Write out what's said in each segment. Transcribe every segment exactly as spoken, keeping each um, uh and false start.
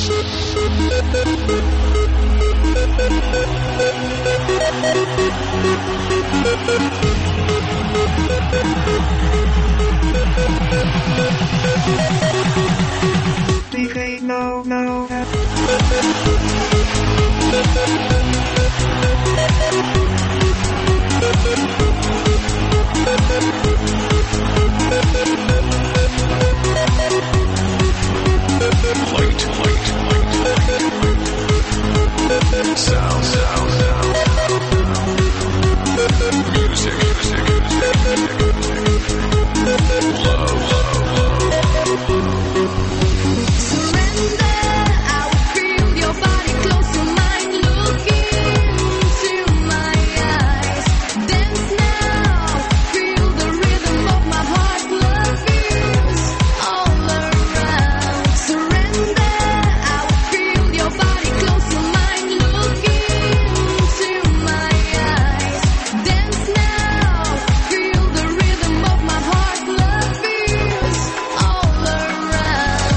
No, no. Light, light, light, light. Sound, sound, sound. Music, music, music. Love, love, love. Surrender, I will feel your body close to mine. Look into my eyes. Dance now, feel the rhythm of my heart. Love is all around. Surrender, I will feel your body close to mine. Look into my eyes. Dance now, feel the rhythm of my heart. Love is all around.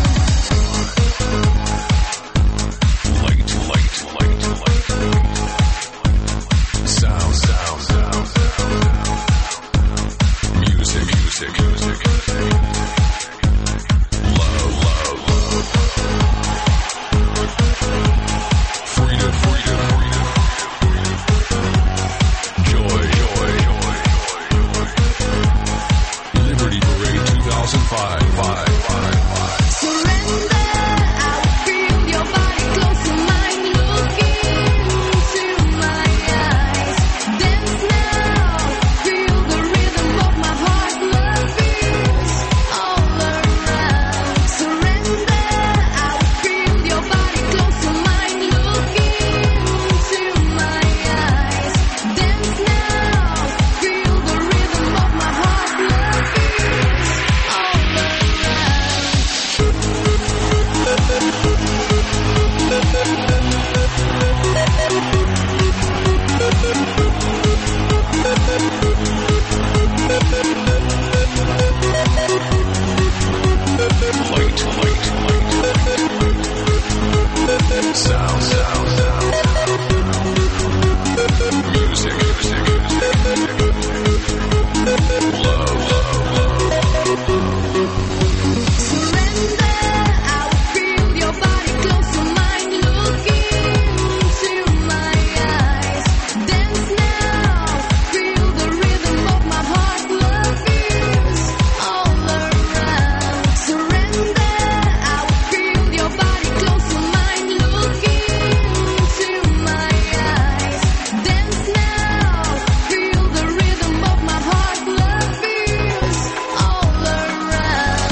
Light, light, light, light. Sound, sound, sound, sound. Music, music, music. Love, love, love. Freedom, freedom, freedom. Joy, joy, joy. Liberty Parade two thousand five, five, five, five. Surrender, I will feel your body close to mine. Look into my eyes. Dance now, feel the rhythm of my heart. Love is all around. Surrender, I will feel your body close to mine. Look into my eyes. Dance now, feel the rhythm of my heart. Love is all around. Light, light, light, light. Sound, sound, sound. Music, music, music. Love, love, love. Surrender, I will feel your body close to mine. Look into my eyes. Dance now, feel the rhythm of my heart. Love is all around. Surrender, I will feel your body close to mine. Look into my eyes. Dance now, feel the rhythm of my heart. Love is all around.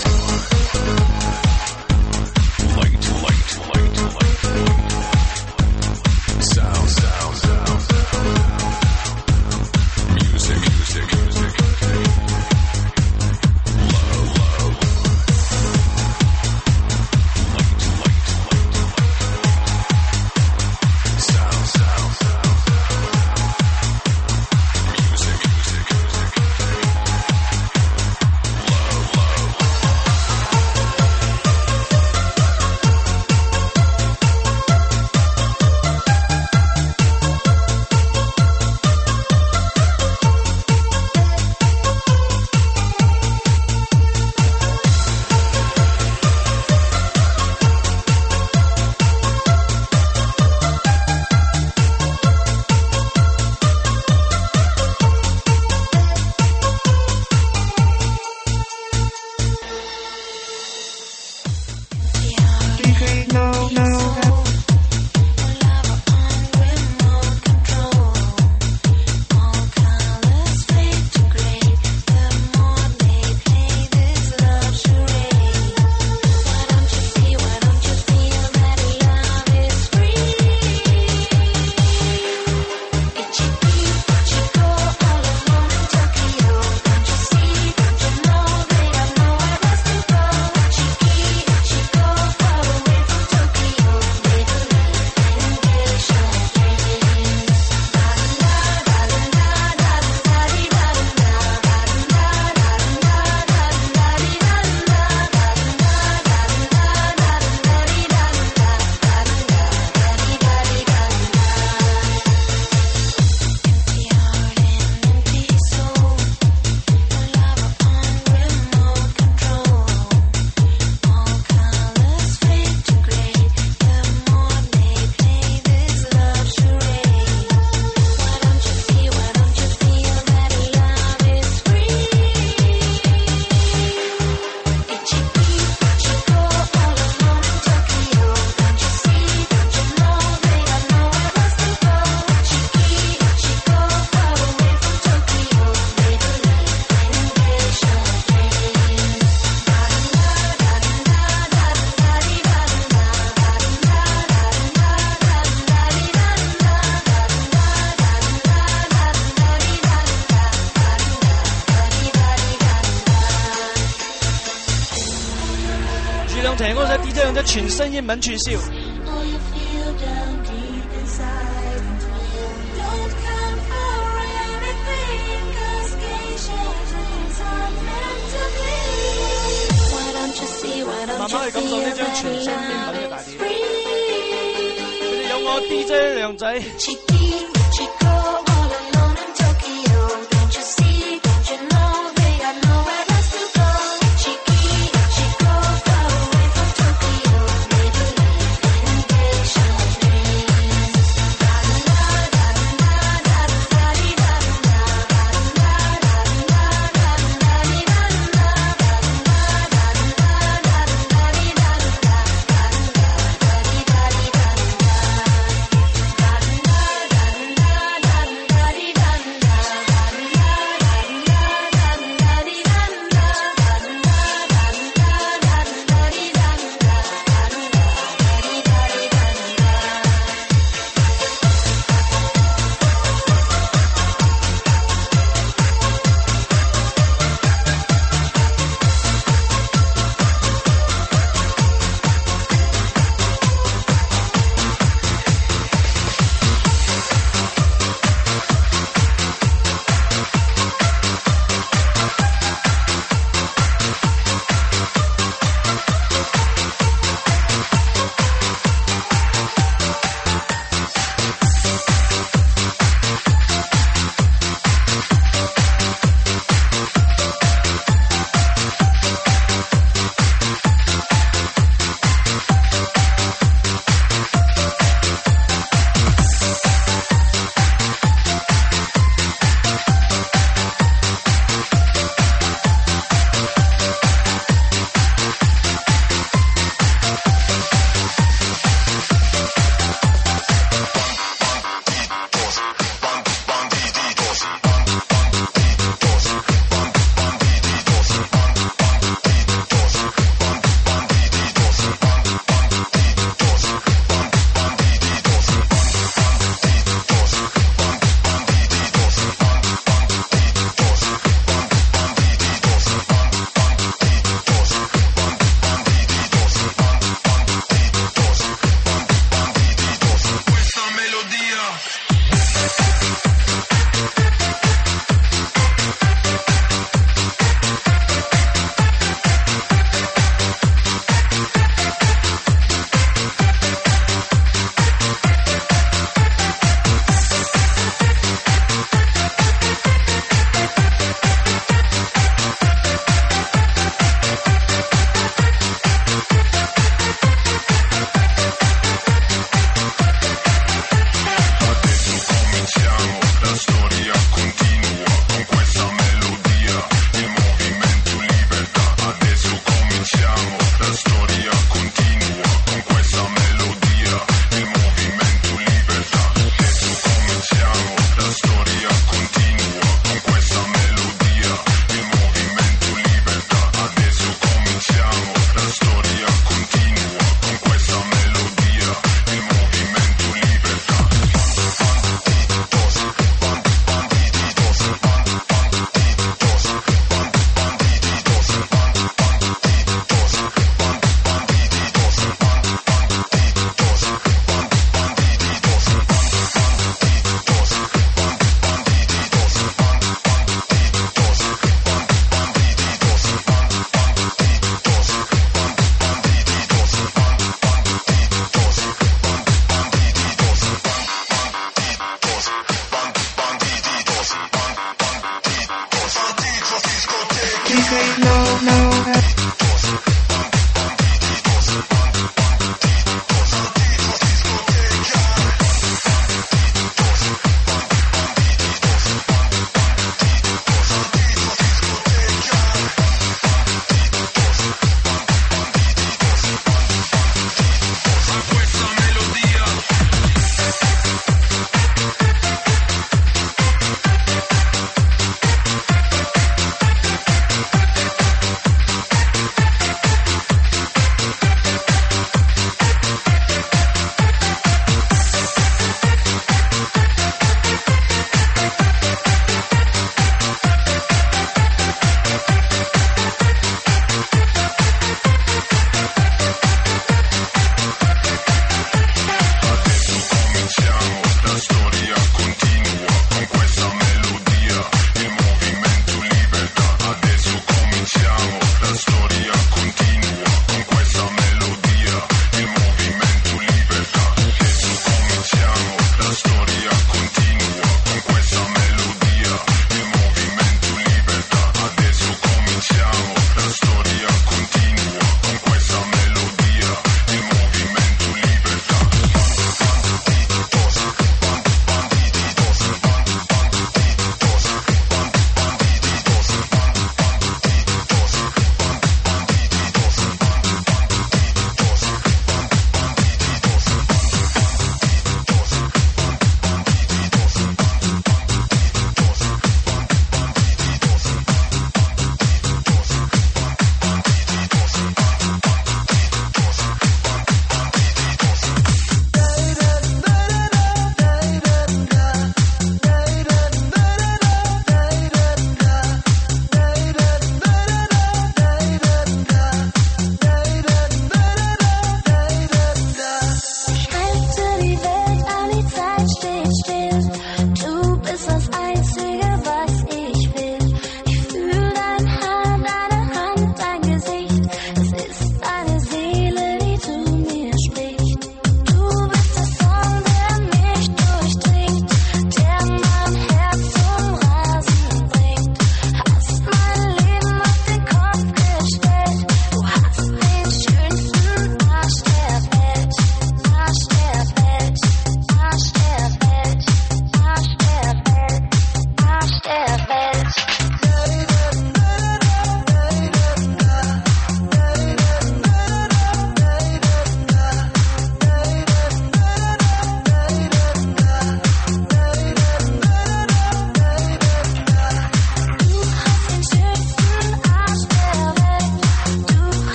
Light, light, light, light. Sound, sound, sound, sound. Music, music, music. Love, love. Light, light, light, light. Sound, sound, sound, sound. Music, music, music. Love, love. No, no. Tokyo. 徐亮婷嗰隻 D J 用隻全新英文串燒。慢慢去感受呢張全新英文嘅大碟。佢哋有我 D J 亮仔。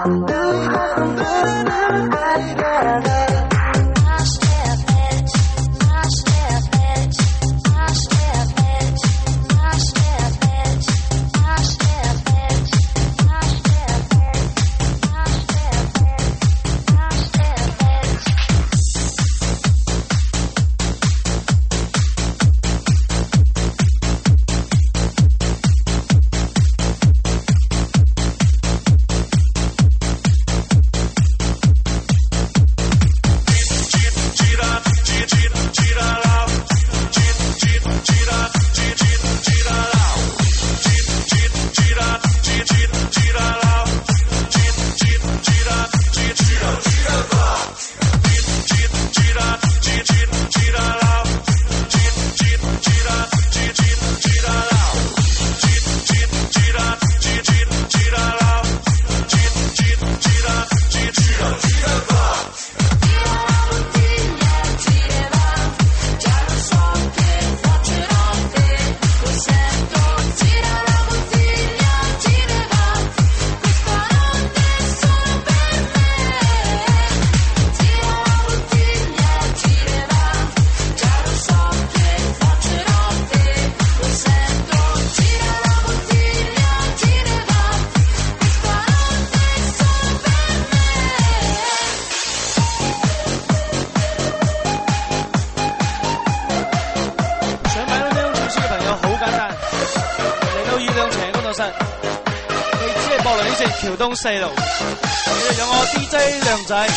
橋東四路，你哋有我 D J 亮仔。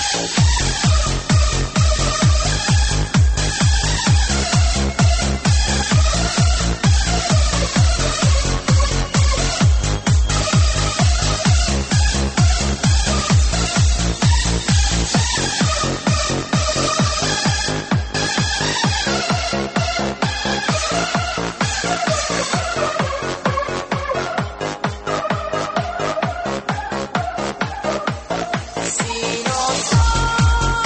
Si non so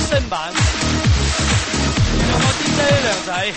聲版，有我 D J 梁仔。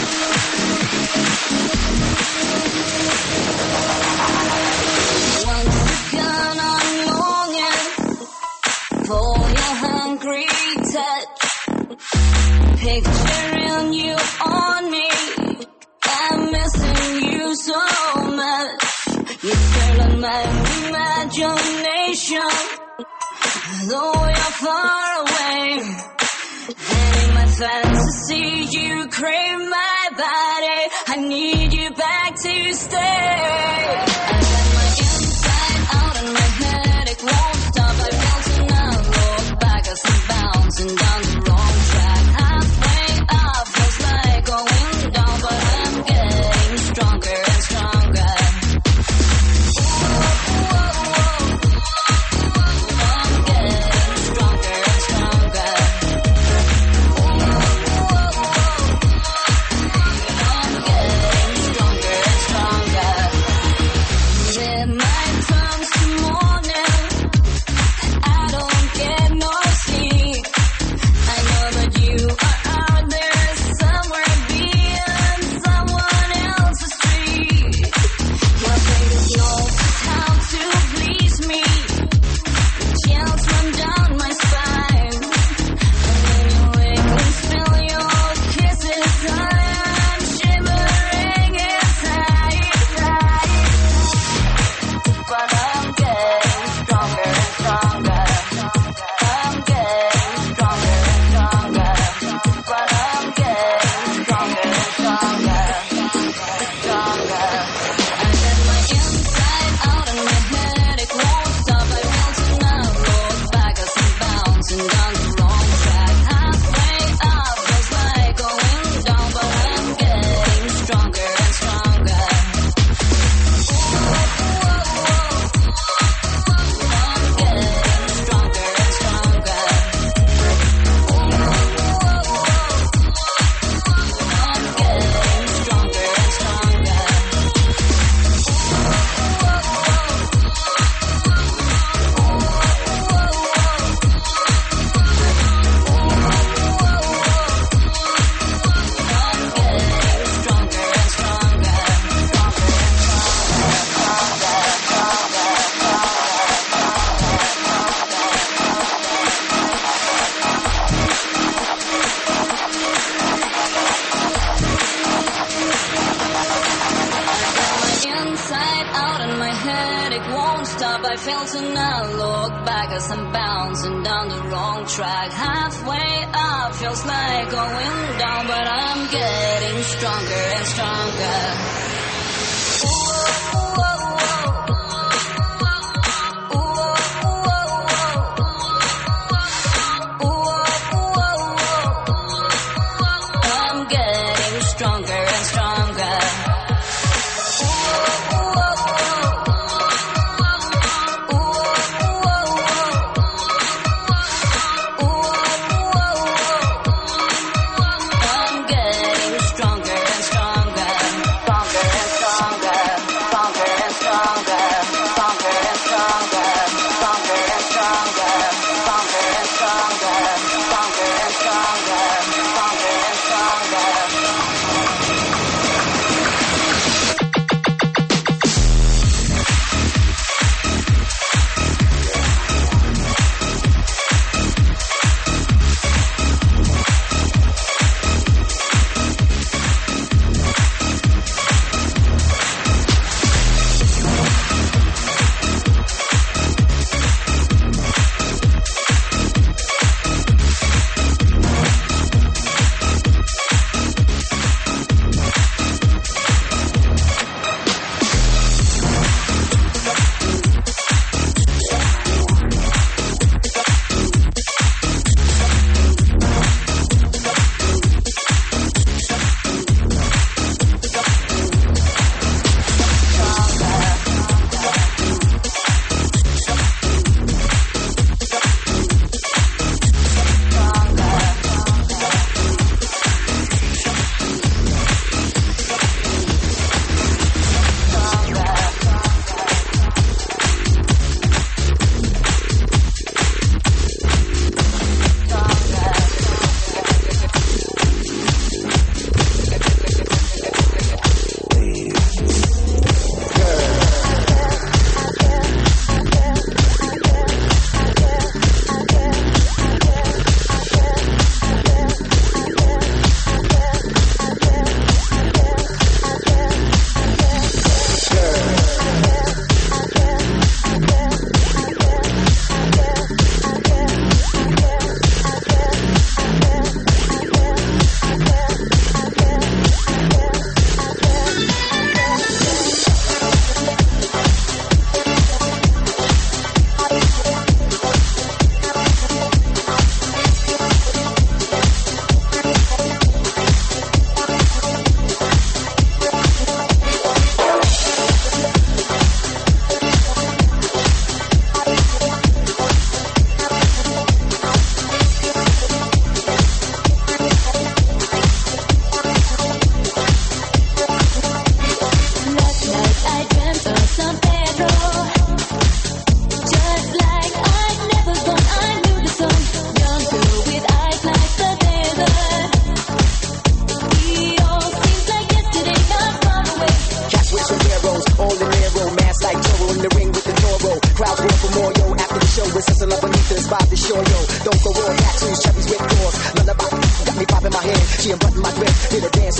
Once again I'm longing for your hungry touch, picturing you on me, I'm missing you so much. You fill in my imagination, though you're far away. And in my fantasy you crave my body, I need you back to stay. I got my inside out and my head, it won't stop. I feel to now look back as I'm bouncing down the wrong track. Halfway up feels like going down, but I'm getting stronger and stronger. I fail to not look back as I'm bouncing down the wrong track. Halfway up feels like going down, but I'm getting stronger and stronger. I'm getting stronger and stronger. I'm getting stronger and stronger. Stronger.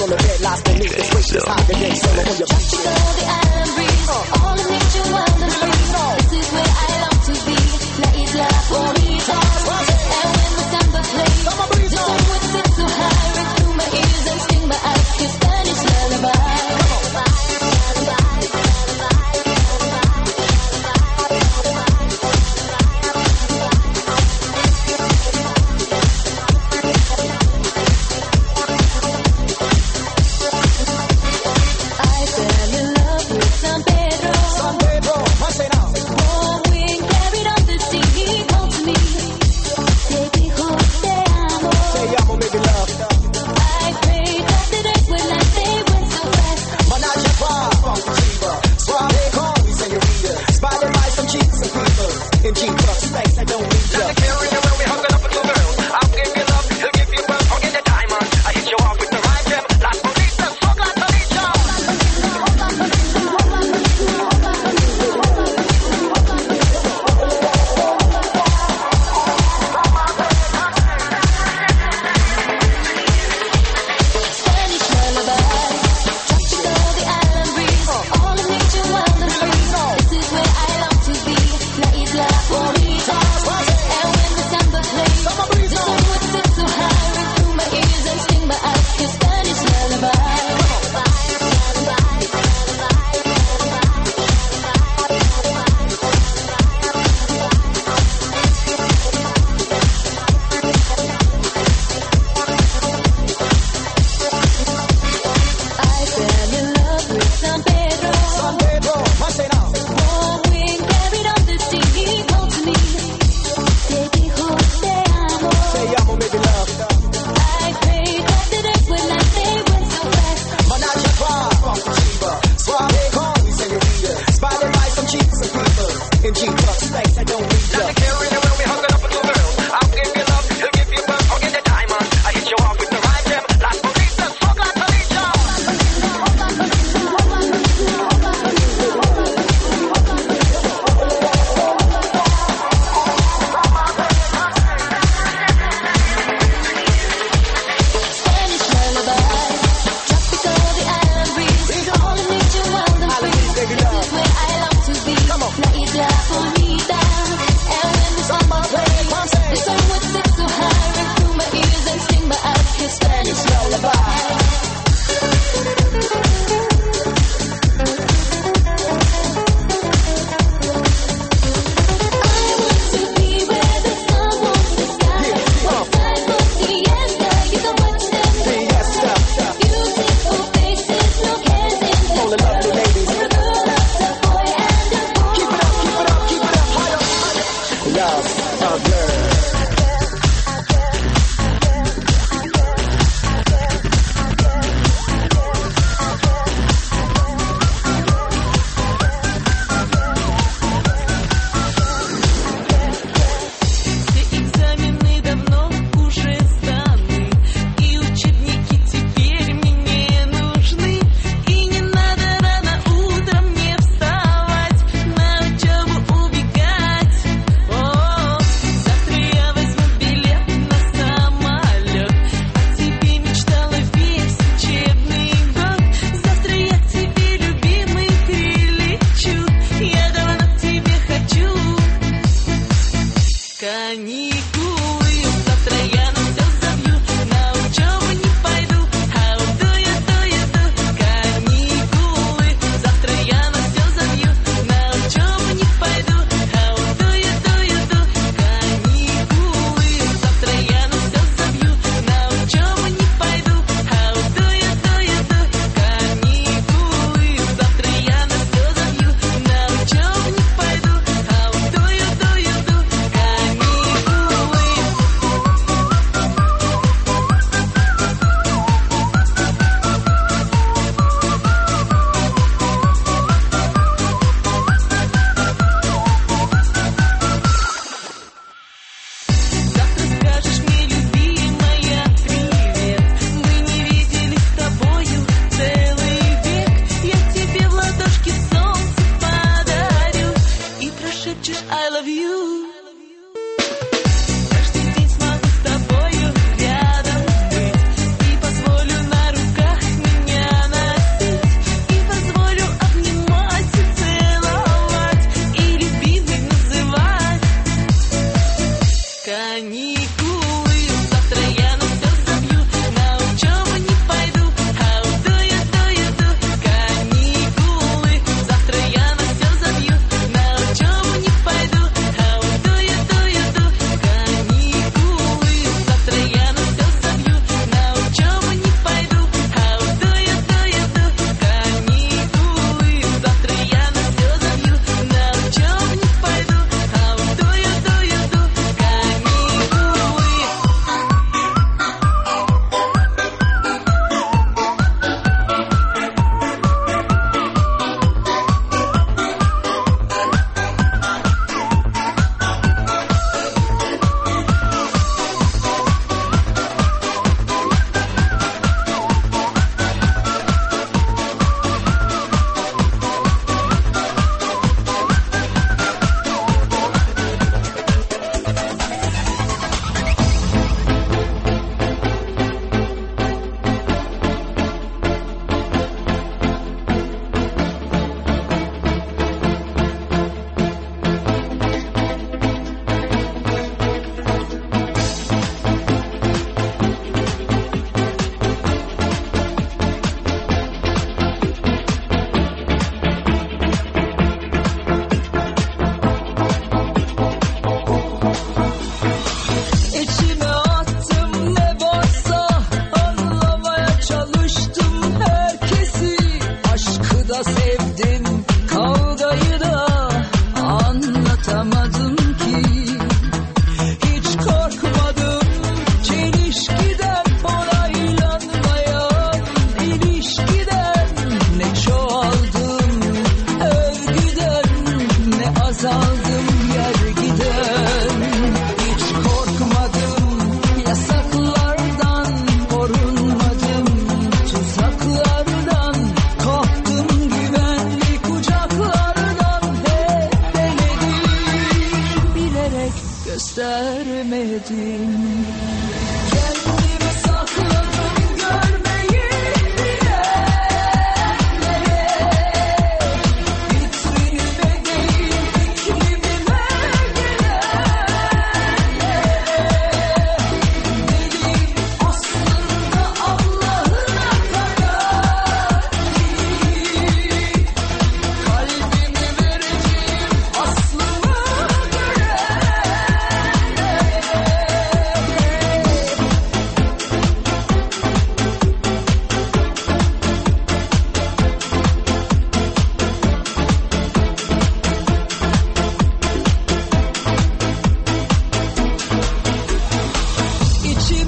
on the bed, lies beneath the spacious holiday solo on your beach. Tropical, the island breeze, all of nature wild and free. This is where I long to be, La Isla Bonita. And when the samba plays, the sun would sit so high, ring through my ears and sting my eyes, your Spanish lullaby.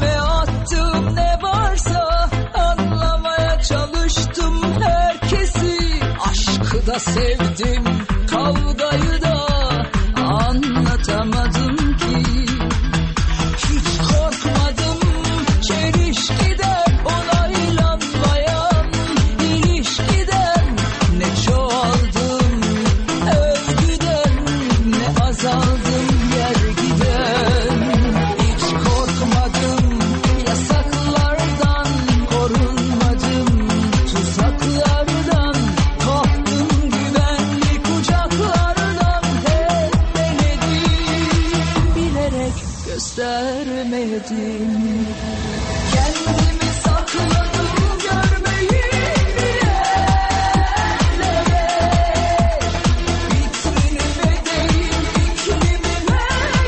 içime attım ne varsa, anlamaya çalıştım herkesi. Aşkı da sevdim, kavgayı da anlatamadım ki. Hiç korkmadım çelişkiden, onaylanmayan ilişkiden. Ne çoğaldım övgüden, ne azaldım yergiden. Hiç korkmadım yasaklardan, korunmadım tuzaklardan. Koptum güvenli kucaklardan, hep denedim, bilerek göstermedim. Kendimi sakladım görmeyin diye, vitrinime değil iklimime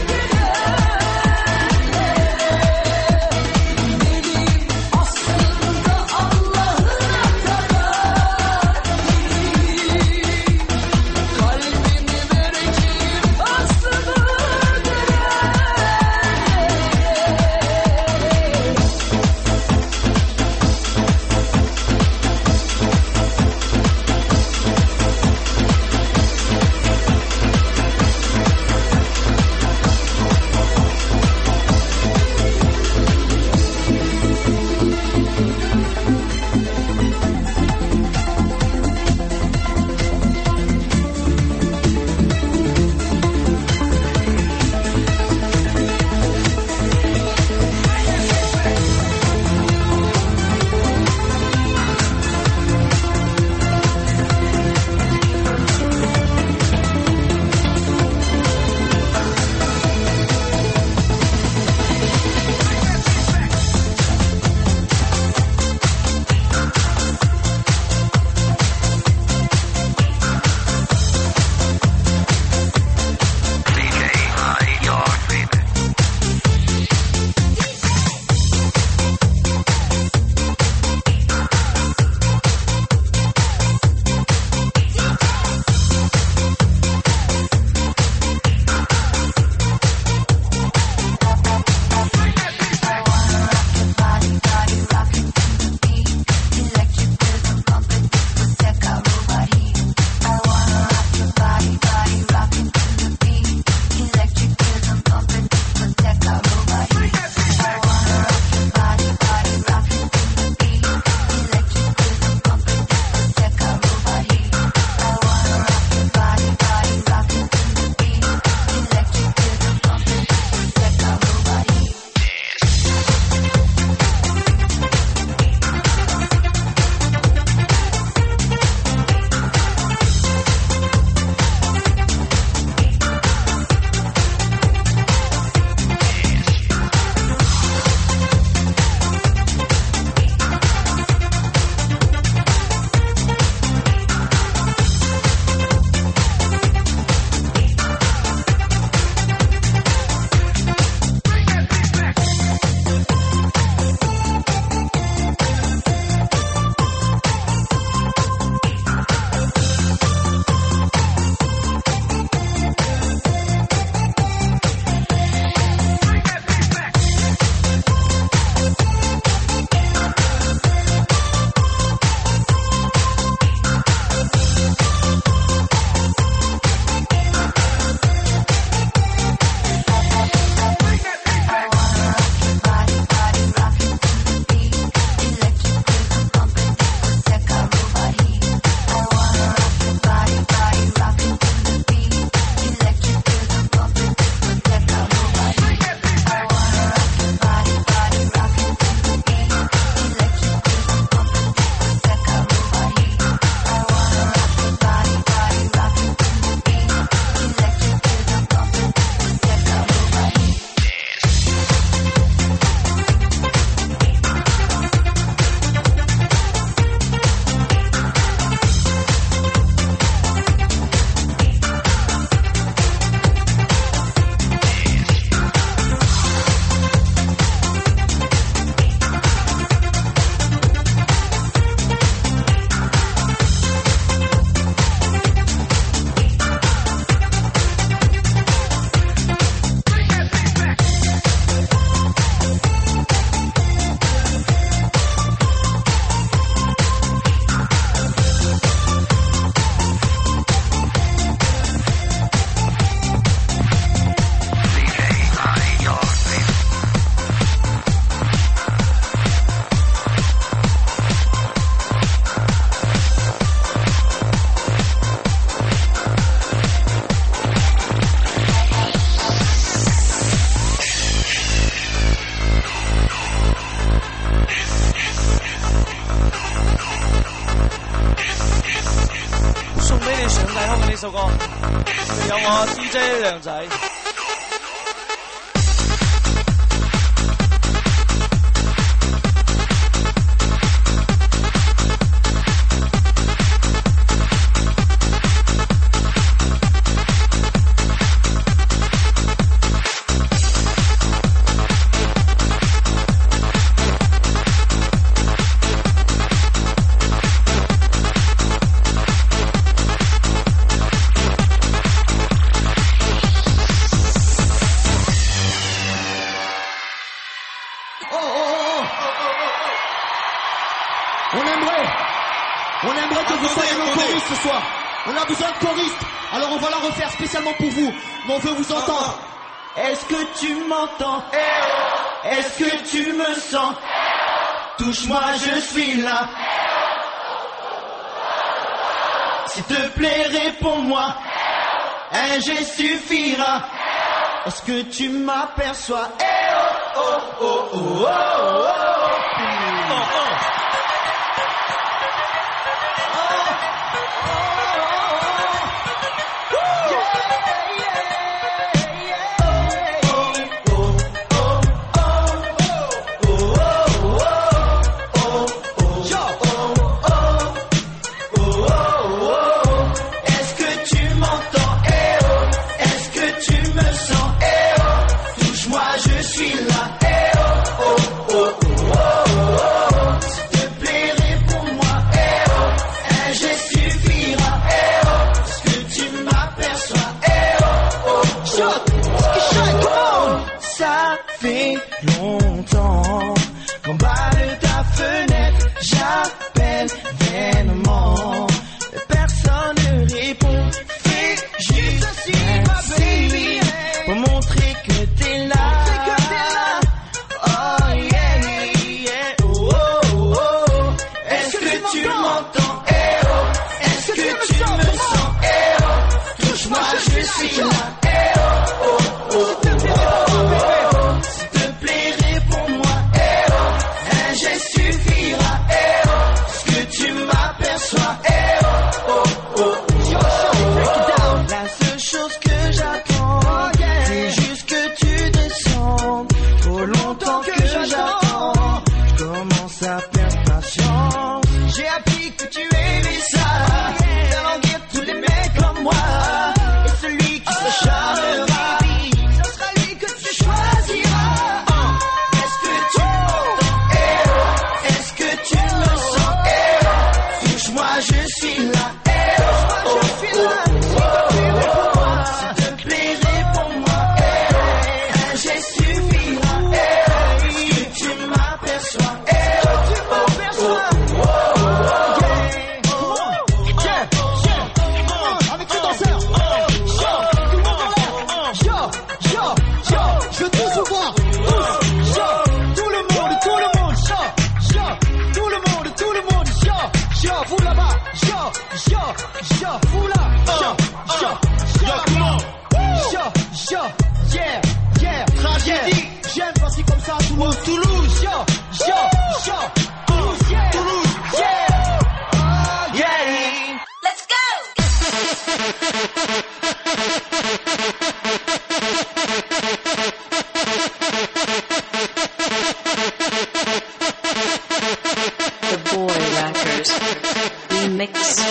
deliyim aslında Allah'ına kadar deliyim. Kalbimi vereceğim aslında değer. 嘅呢首歌，有我 D J 靚仔。 On aimerait, on aimerait que vous soyez nos choristes ce soir. On a besoin de choristes, alors on va la refaire spécialement pour vous. Mais on veut vous entendre. Est-ce que tu m'entends? Est-ce que tu me sens? Touche-moi, je suis là. S'il te plaît, réponds-moi. Un geste suffira. Est-ce que tu m'aperçois? Eh oh, oh, oh, oh, oh, oh, oh, oh. Longtemps qu'en bas de ta fenêtre j'appelle vainement, personne ne répond. Fais juste un signe pour montrer que t'es là. Oh yeah, yeah, oh oh oh. Est-ce que tu m'entends? Eh oh. Est-ce que tu me sens? Eh oh. Touche-moi, je suis là. Eh oh oh oh oh. J'ai appris que tu aimais ça, faire languir tous les mecs comme moi. Et celui qui se charmera, ce sera lui que tu choisiras. Est-ce que tu m'entends? Eh oh. Est-ce que tu me sens? Eh oh. Touche-moi, je suis là. Eh oh, oh, oh. S'il te plaît, réponds-moi. Eh oh. Un geste suffira. Eh oh. Est-ce que tu m'aperçois? Eh oh, oh, oh. Toulouse, yo, yo, yo, Toulouse, yeah, Toulouse, yeah, oh, yeah. Let's The Boy Rackers Remix.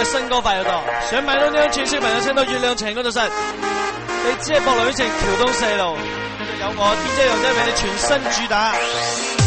嘅新歌快好多。想買到呢張串燒，朋友請到月亮城嗰度實。你只係博樂影城橋東四路，繼續有我 D J 楊仔為你全新主打。